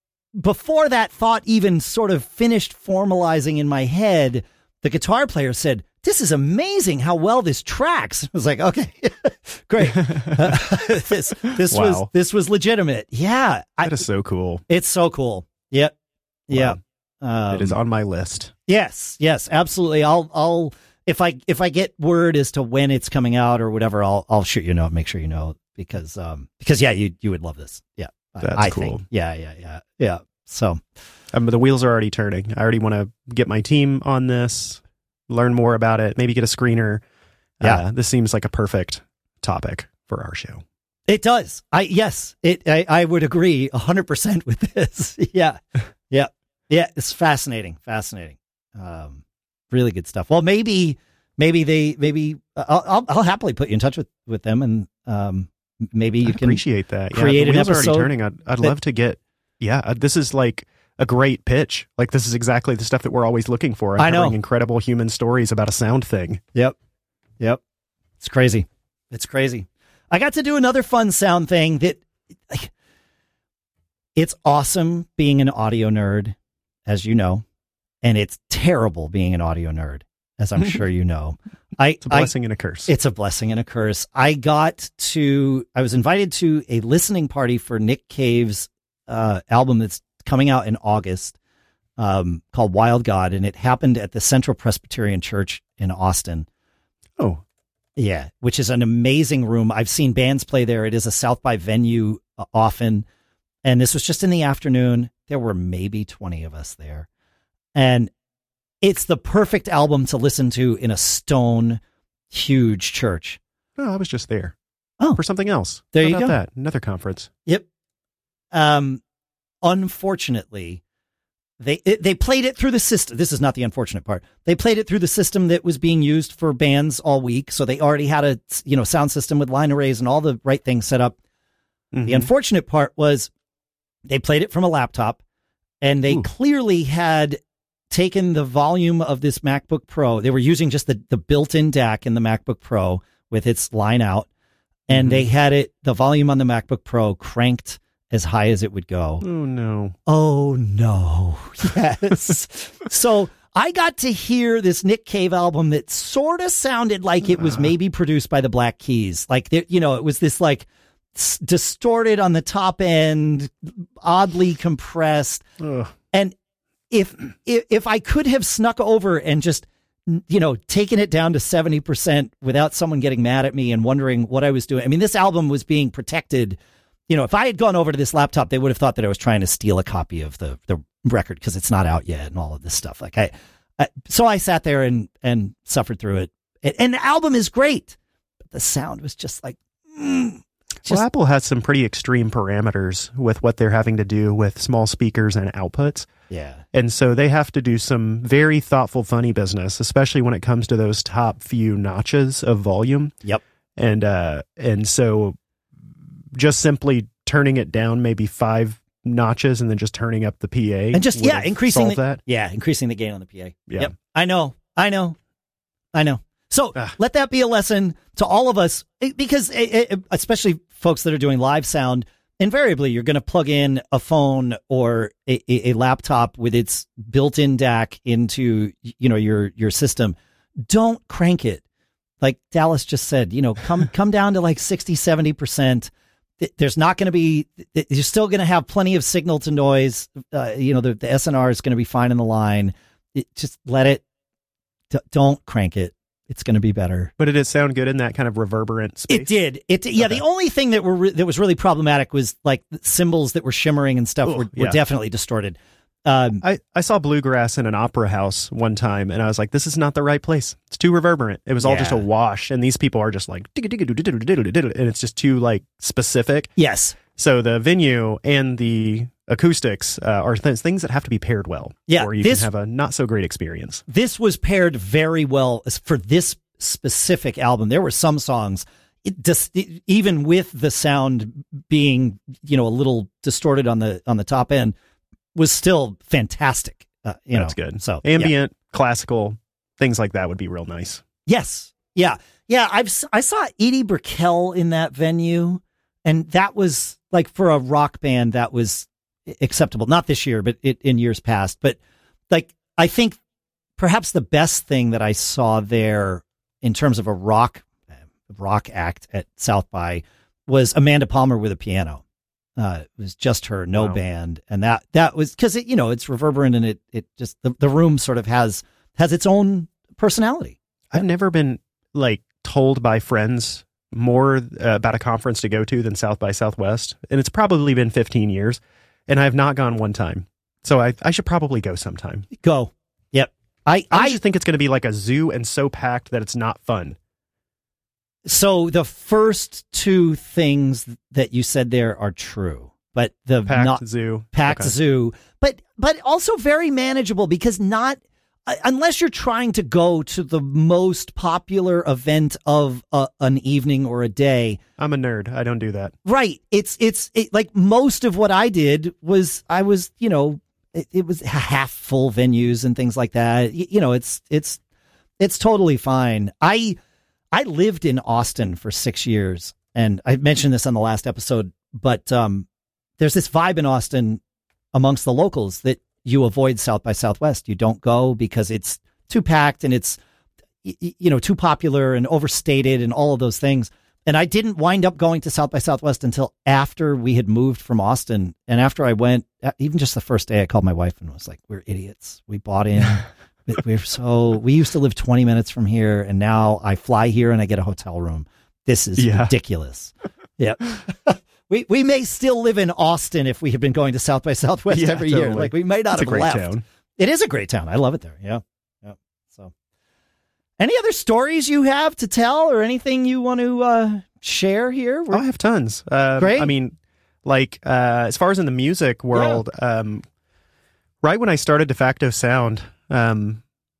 A: before that thought even sort of finished formalizing in my head, the guitar player said, "This is amazing how well this tracks." I was like, okay, great. Uh, this this
B: wow.
A: was this was legitimate. Yeah.
B: That I, is so cool.
A: It's so cool. Yep. Yeah.
B: Wow.
A: Um,
B: it is on my list.
A: Yes. Yes, absolutely. I'll, I'll, if I, if I get word as to when it's coming out or whatever, I'll, I'll shoot you a note, make sure you know, because, um, because yeah, you, you would love this. Yeah.
B: That's
A: I
B: cool.
A: think. Yeah, yeah, yeah, yeah. So,
B: um, the wheels are already turning. I already want to get my team on this, learn more about it, maybe get a screener.
A: Yeah,
B: uh, this seems like a perfect topic for our show.
A: It does. I yes, it. I, I would agree a hundred percent with this. yeah, yeah, yeah. It's fascinating, fascinating. Um, really good stuff. Well, maybe, maybe they, maybe I'll, I'll, I'll happily put you in touch with with them and um. Maybe you
B: I'd
A: can
B: appreciate that. Yeah,
A: create
B: the
A: an
B: wheels
A: episode.
B: Are already turning. I'd, I'd
A: that,
B: love to get. Yeah, uh, this is like a great pitch. Like this is exactly the stuff that we're always looking for.
A: I know.
B: Incredible human stories about a sound thing.
A: Yep, yep. It's crazy. It's crazy. I got to do another fun sound thing that. Like, it's awesome being an audio nerd, as you know, and it's terrible being an audio nerd, as I'm sure you know. I,
B: it's a blessing
A: I,
B: and a curse.
A: It's a blessing and a curse. I got to, I was invited to a listening party for Nick Cave's uh, album that's coming out in August um, called Wild God. And it happened at the Central Presbyterian Church in Austin.
B: Oh.
A: Yeah, which is an amazing room. I've seen bands play there. It is a South by venue uh, often. And this was just in the afternoon. There were maybe twenty of us there. And it's the perfect album to listen to in a stone, huge church.
B: No, I was just there.
A: Oh,
B: for something else.
A: There
B: How
A: you
B: about
A: go.
B: That another conference.
A: Yep. Um, unfortunately, they it, they played it through the system. This is not the unfortunate part. They played it through the system that was being used for bands all week. So they already had a you know sound system with line arrays and all the right things set up. Mm-hmm. The unfortunate part was they played it from a laptop, and they Ooh. clearly had taken the volume of this MacBook Pro. They were using just the, the built-in D A C in the MacBook Pro with its line out. And mm-hmm. they had it, the volume on the MacBook Pro cranked as high as it would go.
B: Oh, no.
A: Oh, no. Yes. So I got to hear this Nick Cave album that sort of sounded like it was maybe produced by the Black Keys. Like, you know, it was this like s- distorted on the top end, oddly compressed.
B: Ugh.
A: And If, if if I could have snuck over and just, you know, taken it down to seventy percent without someone getting mad at me and wondering what I was doing. I mean, this album was being protected. You know, if I had gone over to this laptop, they would have thought that I was trying to steal a copy of the, the record because it's not out yet and all of this stuff. Like I, I so I sat there and, and suffered through it. And, and the album is great, but the sound was just like, mm, just,
B: well, Apple has some pretty extreme parameters with what they're having to do with small speakers and outputs.
A: Yeah.
B: And so they have to do some very thoughtful, funny business, especially when it comes to those top few notches of volume.
A: Yep.
B: And, uh, and so just simply turning it down maybe five notches and then just turning up the P A.
A: And just, yeah, increasing the,
B: that.
A: Yeah, increasing the gain on the P A.
B: Yeah.
A: Yep. I know. I know. I know. So ah. let that be a lesson to all of us, because especially folks that are doing live sound, invariably you're going to plug in a phone or a, a, a laptop with its built-in D A C into, you know, your, your system. Don't crank it. like Dallas just said, you know, come come down to like sixty, seventy percent. There's not going to be, you're still going to have plenty of signal to noise. Uh, you know, the, the S N R is going to be fine in the line. It, just let it, d- don't crank it. It's going to be better.
B: But did it sound good in that kind of reverberant space?
A: It did. It did. Yeah. Okay. The only thing that were re- that was really problematic was like cymbals that were shimmering and stuff Ooh, were, were yeah. definitely distorted. Um,
B: I, I saw bluegrass in an opera house one time, and I was like, this is not the right place. It's too reverberant. It was all yeah. just a wash, and these people are just like, and it's just too like specific.
A: Yes.
B: So the venue and the acoustics uh, are th- things that have to be paired well.
A: Yeah.
B: Or you
A: this,
B: can have a not so great experience.
A: This was paired very well for this specific album. There were some songs, it just, it, even with the sound being, you know, a little distorted on the on the top end, was still fantastic. Uh, you
B: That's
A: know,
B: good.
A: So
B: ambient,
A: yeah.
B: classical, things like that would be real nice.
A: Yes. Yeah. Yeah. I've, I saw Edie Brickell in that venue, and that was like, for a rock band, that was acceptable. Not this year, but it, in years past. But like, I think perhaps the best thing that I saw there in terms of a rock, rock act at South by was Amanda Palmer with a piano. Uh, it was just her, no wow. band. And that, that was because it, you know, it's reverberant, and it, it just, the, the room sort of has, has its own personality.
B: I've never been like told by friends more uh, about a conference to go to than South by Southwest. And it's probably been fifteen years, and I have not gone one time. So I, I should probably go sometime.
A: Go. Yep. I,
B: I,
A: I
B: just think it's going to be like a zoo and so packed that it's not fun.
A: So the first two things that you said there are true, but the
B: packed
A: not
B: zoo,
A: packed
B: okay.
A: zoo, but but also very manageable, because not uh, unless you're trying to go to the most popular event of uh, an evening or a day.
B: I'm a nerd. I don't do that.
A: Right. It's it's it, like most of what I did was I was you know it, it was half full venues and things like that. You, you know it's it's it's totally fine. I. I lived in Austin for six years, and I mentioned this on the last episode, but um, there's this vibe in Austin amongst the locals that you avoid South by Southwest. You don't go because it's too packed, and it's, you know, too popular and overstated and all of those things. And I didn't wind up going to South by Southwest until after we had moved from Austin. And after I went, even just the first day, I called my wife and was like, we're idiots. We bought in. We're so we used to live twenty minutes from here, and now I fly here and I get a hotel room. This is yeah. ridiculous. Yeah. we we may still live in Austin if we had been going to South by Southwest yeah, every totally. year. Like, we might not
B: it's
A: have
B: a great
A: left.
B: Town.
A: It is a great town. I love it there. Yeah. Yeah. So any other stories you have to tell, or anything you want to uh, share here?
B: We're... Oh, I have tons. Uh,
A: great.
B: I mean, like uh, as far as in the music world, yeah. um, right when I started De Facto Sound, Um,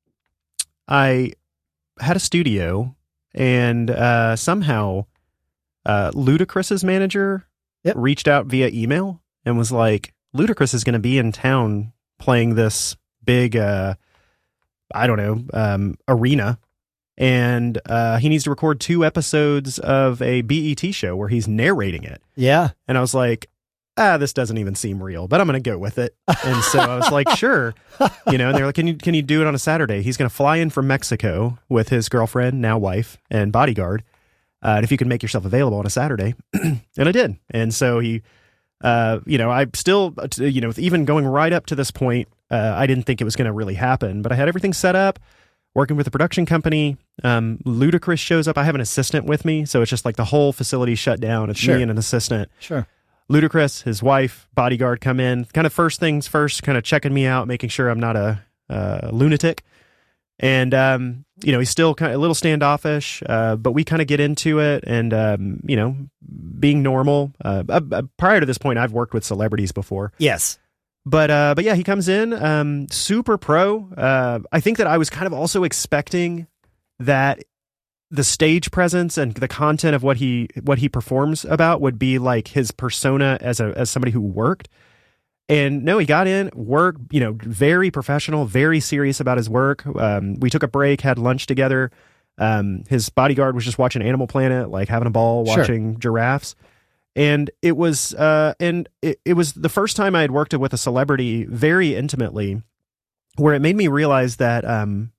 B: I had a studio, and uh, somehow uh, Ludacris's manager yep. reached out via email and was like, Ludacris is going to be in town playing this big, uh, I don't know, um, arena, and uh, he needs to record two episodes of a B E T show where he's narrating it.
A: Yeah.
B: And I was like, ah, this doesn't even seem real, but I'm going to go with it. And so I was like, sure. You know, and they're like, can you, can you do it on a Saturday? He's going to fly in from Mexico with his girlfriend, now wife, and bodyguard. Uh, and if you can make yourself available on a Saturday. And I did. And so he, uh, you know, I still, you know, even going right up to this point, uh, I didn't think it was going to really happen, but I had everything set up, working with a production company. Um, Ludacris shows up. I have an assistant with me. So it's just like the whole facility shut down. It's
A: sure.
B: me and an assistant.
A: Sure.
B: Ludacris, his wife, bodyguard come in, kind of first things first, kind of checking me out, making sure I'm not a, uh, lunatic. And, um, you know, he's still kind of a little standoffish, uh, but we kind of get into it, and, um, you know, being normal. Uh, uh, prior to this point, I've worked with celebrities before.
A: Yes.
B: But, uh, but yeah, he comes in, um, super pro. Uh, I think that I was kind of also expecting that the stage presence and the content of what he what he performs about would be like his persona as a as somebody who worked. And no, he got in, work, you know, very professional, very serious about his work. Um, we took a break, had lunch together. Um, his bodyguard was just watching Animal Planet, like having a ball, watching sure. giraffes. And it was uh, and it, it was the first time I had worked with a celebrity very intimately, where it made me realize that um,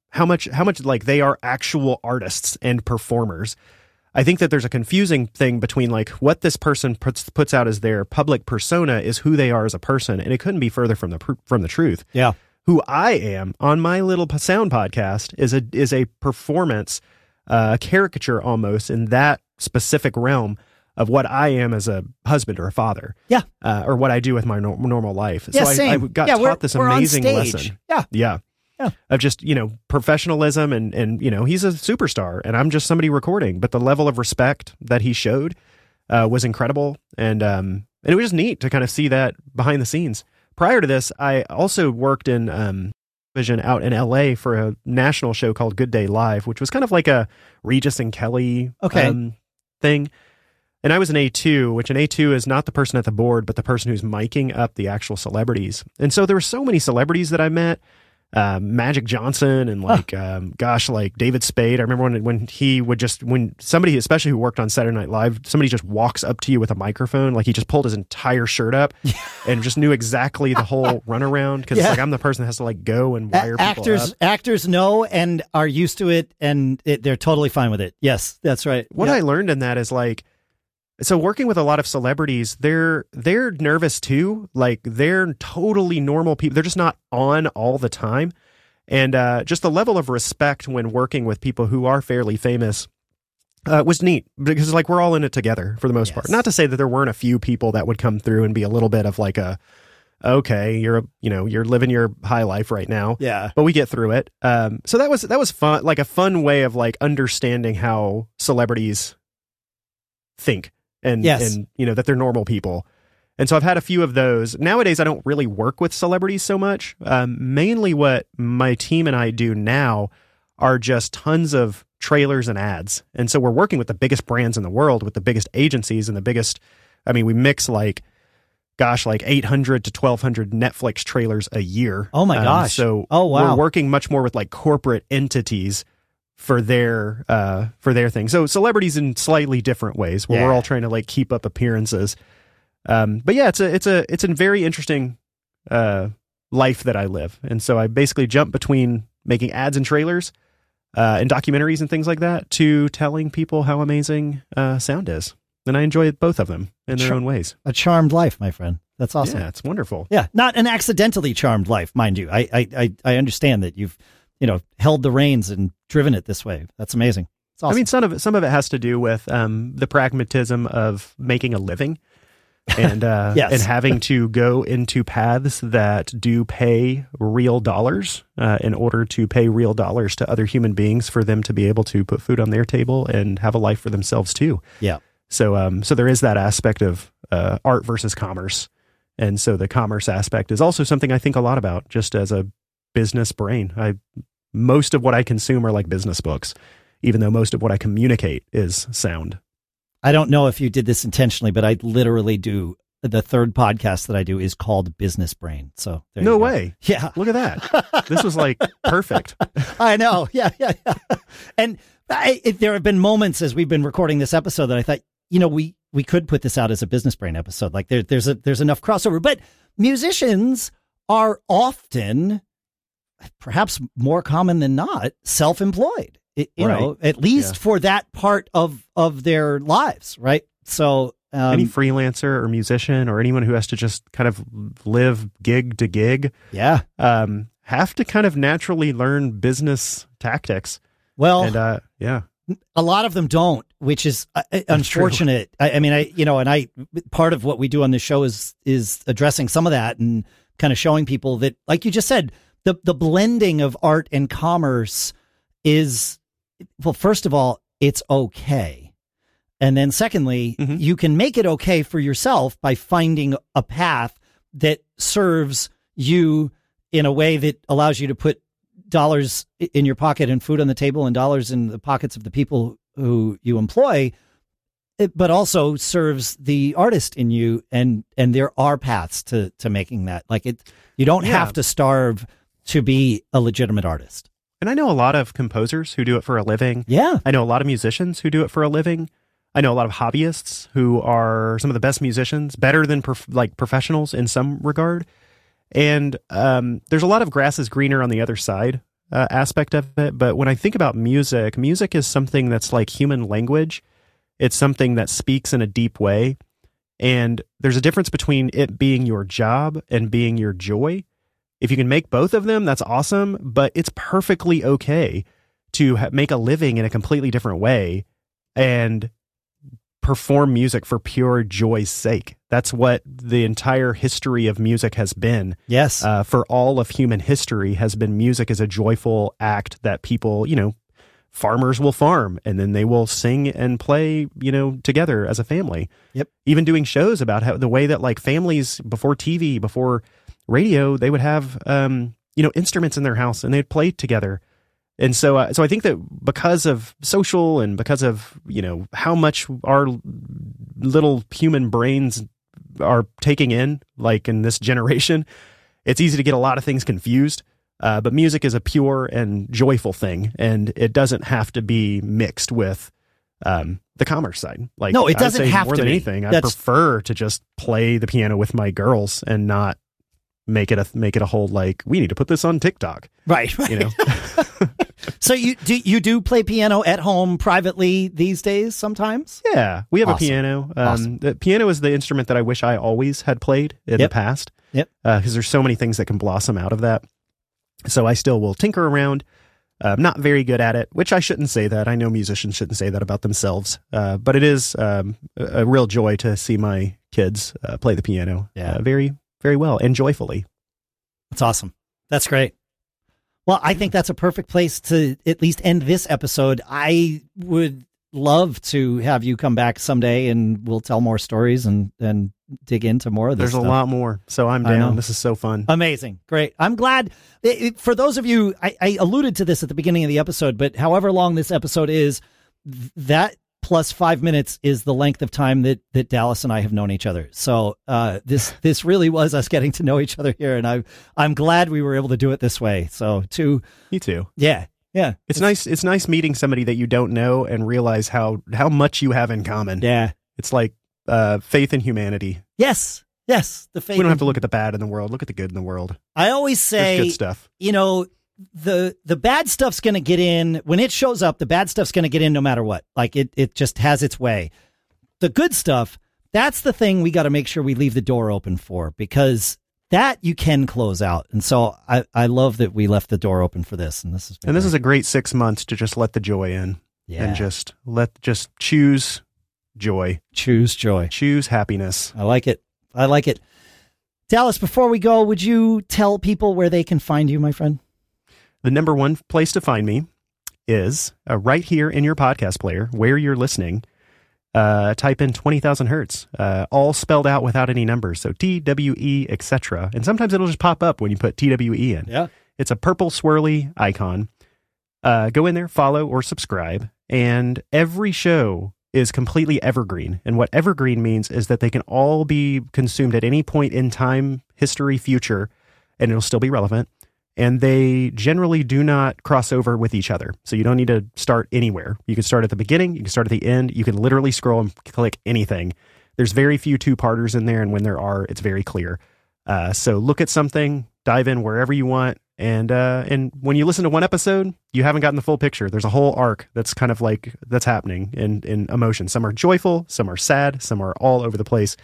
B: how much how much like they are actual artists and performers. I think that there's a confusing thing between like what this person puts puts out as their public persona is who they are as a person, and it couldn't be further from the from the truth.
A: Yeah.
B: Who I am on my little sound podcast is a is a performance, uh, a caricature almost in that specific realm of what I am as a husband or a father.
A: Yeah.
B: Uh, or what I do with my no- normal life.
A: Yeah,
B: so
A: same.
B: I, I got
A: yeah,
B: taught
A: we're,
B: this
A: we're
B: amazing
A: on stage.
B: lesson.
A: Yeah.
B: Yeah.
A: Yeah.
B: Of just, you know, professionalism and, and, you know, he's a superstar and I'm just somebody recording, but the level of respect that he showed uh, was incredible. And, um, and it was just neat to kind of see that behind the scenes. Prior to this, I also worked in um, vision out in L A for a national show called Good Day Live, which was kind of like a Regis and Kelly
A: okay.
B: um, thing. And I was an A two, which an A two is not the person at the board, but the person who's miking up the actual celebrities. And so there were so many celebrities that I met. Um, Magic Johnson and like, huh. um, gosh, like David Spade. I remember when when he would just, when somebody, especially who worked on Saturday Night Live, somebody just walks up to you with a microphone, like he just pulled his entire shirt up and just knew exactly the whole runaround. Because yeah. it's like I'm the person that has to like go and wire
A: A-
B: people
A: actors,
B: up.
A: Actors know and are used to it, and it, they're totally fine with it. Yes, that's right.
B: What
A: yeah.
B: I learned in that is like, so working with a lot of celebrities, they're they're nervous too. Like they're totally normal people. They're just not on all the time. And uh, just the level of respect when working with people who are fairly famous uh, was neat because like we're all in it together for the most yes. part. Not to say that there weren't a few people that would come through and be a little bit of like a, okay, you're a, you know, you're living your high life right now.
A: Yeah.
B: But we get through it. Um, so that was that was fun, like a fun way of like understanding how celebrities think. And,
A: yes.
B: and, you know, that they're normal people. And so I've had a few of those. Nowadays, I don't really work with celebrities so much. Um, mainly what my team and I do now are just tons of trailers and ads. And so we're working with the biggest brands in the world, with the biggest agencies and the biggest, I mean, we mix like, gosh, like eight hundred to twelve hundred Netflix trailers a year.
A: Oh my gosh.
B: Um, so
A: oh, wow.
B: we're working much more with like corporate entities for their uh for their thing. So celebrities in slightly different ways where yeah. we're all trying to like keep up appearances. Um but yeah, it's a it's a it's a very interesting uh life that I live. And so I basically jump between making ads and trailers uh and documentaries and things like that to telling people how amazing uh sound is. And I enjoy both of them in their Char- own ways.
A: A charmed life, my friend. That's awesome.
B: Yeah, it's wonderful.
A: Yeah, not an accidentally charmed life, mind you. I I I, I understand that you've you know, held the reins and driven it this way. That's amazing. It's awesome.
B: I mean, some of it, some of it has to do with um, the pragmatism of making a living and, uh,
A: yes.
B: and having to go into paths that do pay real dollars uh, in order to pay real dollars to other human beings for them to be able to put food on their table and have a life for themselves too.
A: Yeah.
B: So, um, so there is that aspect of uh, art versus commerce. And so the commerce aspect is also something I think a lot about just as a business brain. I most of what I consume are like business books, even though most of what I communicate is sound.
A: I don't know if you did this intentionally, but I literally do. The third podcast that I do is called Business Brain. So there
B: no
A: you go.
B: way.
A: Yeah.
B: Look at that. This was like perfect.
A: I know. Yeah. Yeah. yeah. And I, it, there have been moments as we've been recording this episode that I thought, you know, we, we could put this out as a Business Brain episode. Like there, there's a, there's enough crossover, but musicians are often, perhaps more common than not, self-employed, it, you
B: right.
A: know, at least
B: yeah.
A: for that part of, of their lives. Right. So um,
B: any freelancer or musician or anyone who has to just kind of live gig to gig.
A: Yeah.
B: Um, have to kind of naturally learn business tactics.
A: Well,
B: and, uh, yeah,
A: a lot of them don't, which is uh, unfortunate. I, I mean, I, you know, and I, part of what we do on this show is, is addressing some of that and kind of showing people that, like you just said, The the blending of art and commerce is, well, first of all, it's okay. And then secondly, mm-hmm. you can make it okay for yourself by finding a path that serves you in a way that allows you to put dollars in your pocket and food on the table and dollars in the pockets of the people who you employ, but also serves the artist in you. And, and there are paths to, to making that. Like it, you don't yeah. have to starve to be a legitimate artist.
B: And I know a lot of composers who do it for a living.
A: Yeah.
B: I know a lot of musicians who do it for a living. I know a lot of hobbyists who are some of the best musicians, better than prof- like professionals in some regard. And um, there's a lot of grass is greener on the other side uh, aspect of it. But when I think about music, music is something that's like human language. It's something that speaks in a deep way. And there's a difference between it being your job and being your joy. If you can make both of them, that's awesome. But it's perfectly okay to ha- make a living in a completely different way and perform music for pure joy's sake. That's what the entire history of music has been.
A: Yes.
B: Uh, for all of human history has been music as a joyful act that people, you know, farmers will farm and then they will sing and play, you know, together as a family.
A: Yep.
B: Even doing shows about how the way that like families before T V, before radio, they would have, um, you know, instruments in their house and they'd play together. And so, uh, so I think that because of social and because of, you know, how much our little human brains are taking in, like in this generation, it's easy to get a lot of things confused. Uh, but music is a pure and joyful thing, and it doesn't have to be mixed with um, the commerce side. Like,
A: no, it
B: I would
A: doesn't
B: say
A: have
B: more
A: to
B: than
A: be.
B: anything. I
A: That's-
B: prefer to just play the piano with my girls and not make it a make it a whole like we need to put this on TikTok.
A: Right. right.
B: You know.
A: So you do you do play piano at home privately these days sometimes?
B: Yeah, we have
A: Awesome.
B: a piano. Um,
A: Awesome.
B: The piano is the instrument that I wish I always had played in
A: Yep.
B: the past.
A: Yep.
B: Because there's so many things that can blossom out of that. So I still will tinker around. Uh, I'm not very good at it, which I shouldn't say that. I know musicians shouldn't say that about themselves. Uh, but it is um, a, a real joy to see my kids uh, play the piano
A: Yeah.
B: uh, very, very well and joyfully.
A: That's awesome. That's great. Well, I think that's a perfect place to at least end this episode. I would love to have you come back someday and we'll tell more stories and, and dig into more of this
B: There's
A: stuff.
B: a lot more. So I'm
A: I know.
B: down. This is so fun.
A: Amazing. Great. I'm glad. It, it- for those of you, I, I alluded to this at the beginning of the episode, but however long this episode is, th- that plus five minutes is the length of time that, that Dallas and I have known each other. So uh, this this really was us getting to know each other here, and I'm I'm glad we were able to do it this way. So to
B: Me too.
A: yeah yeah
B: It's nice. It's nice meeting somebody that you don't know and realize how, how much you have in common.
A: yeah
B: It's like uh, faith in humanity.
A: yes yes the faith.
B: We don't have to look at the bad in the world. Look at the good in the world.
A: I always
B: There's
A: say
B: good stuff.
A: you know, the the bad stuff's going to get in when it shows up. The bad stuff's going to get in no matter what. Like it it just has its way. The good stuff, that's the thing we got to make sure we leave the door open for, because that you can close out. And so I, I love that we left the door open for this. And this is
B: And this is a great six months to just let the joy in
A: yeah.
B: and just let just choose joy,
A: choose joy.
B: choose happiness.
A: I like it. I like it. Dallas, before we go, would you tell people where they can find you, my friend?
B: The number one place to find me is uh, right here in your podcast player where you're listening. Uh, type in twenty thousand hertz, uh, all spelled out without any numbers. So T W E, et cetera. And sometimes it'll just pop up when you put T W E in.
A: Yeah.
B: It's a purple swirly icon. Uh, go in there, follow or subscribe. And every show is completely evergreen. And what evergreen means is that they can all be consumed at any point in time, history, future, and it'll still be relevant. And they generally do not cross over with each other. So you don't need to start anywhere. You can start at the beginning. You can start at the end. You can literally scroll and click anything. There's very few two-parters in there. And when there are, it's very clear. Uh, so look at something, dive in wherever you want. And uh, and when you listen to one episode, you haven't gotten the full picture. There's a whole arc that's kind of like that's happening in, in emotion. Some are joyful, some are sad, some are all over the place.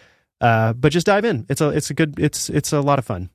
B: Uh, but just dive in. It's a it's a good it's it's a lot of fun.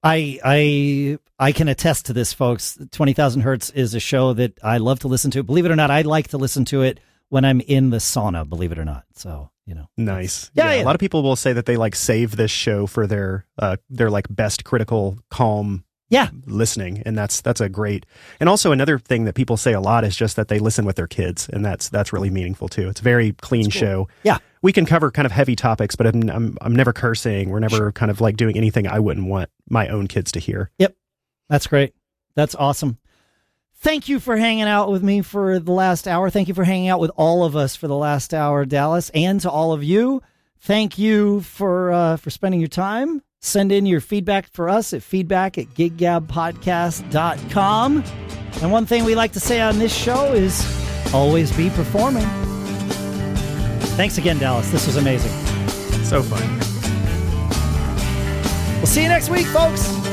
A: I I I can attest to this, folks. twenty thousand hertz is a show that I love to listen to. Believe it or not, I like to listen to it when I'm in the sauna, believe it or not. So, you know.
B: Nice.
A: Yeah, yeah.
B: A lot of people will say that they like save this show for their uh their like best critical calm
A: Yeah.
B: listening, and that's that's a great. And also another thing that people say a lot is just that they listen with their kids, and that's that's really meaningful too. It's a very clean
A: That's cool.
B: show.
A: Yeah.
B: We can cover kind of heavy topics, but I'm I'm, I'm never cursing. We're never
A: Sure.
B: kind of like doing anything I wouldn't want my own kids to hear.
A: Yep. That's great. That's awesome. Thank you for hanging out with me for the last hour. Thank you for hanging out with all of us for the last hour, Dallas, and to all of you. Thank you for uh, for spending your time. Send in your feedback for us at feedback at gig gab podcast dot com. And one thing we like to say on this show is always be performing. Thanks again, Dallas. This was amazing.
B: So fun.
A: We'll see you next week, folks.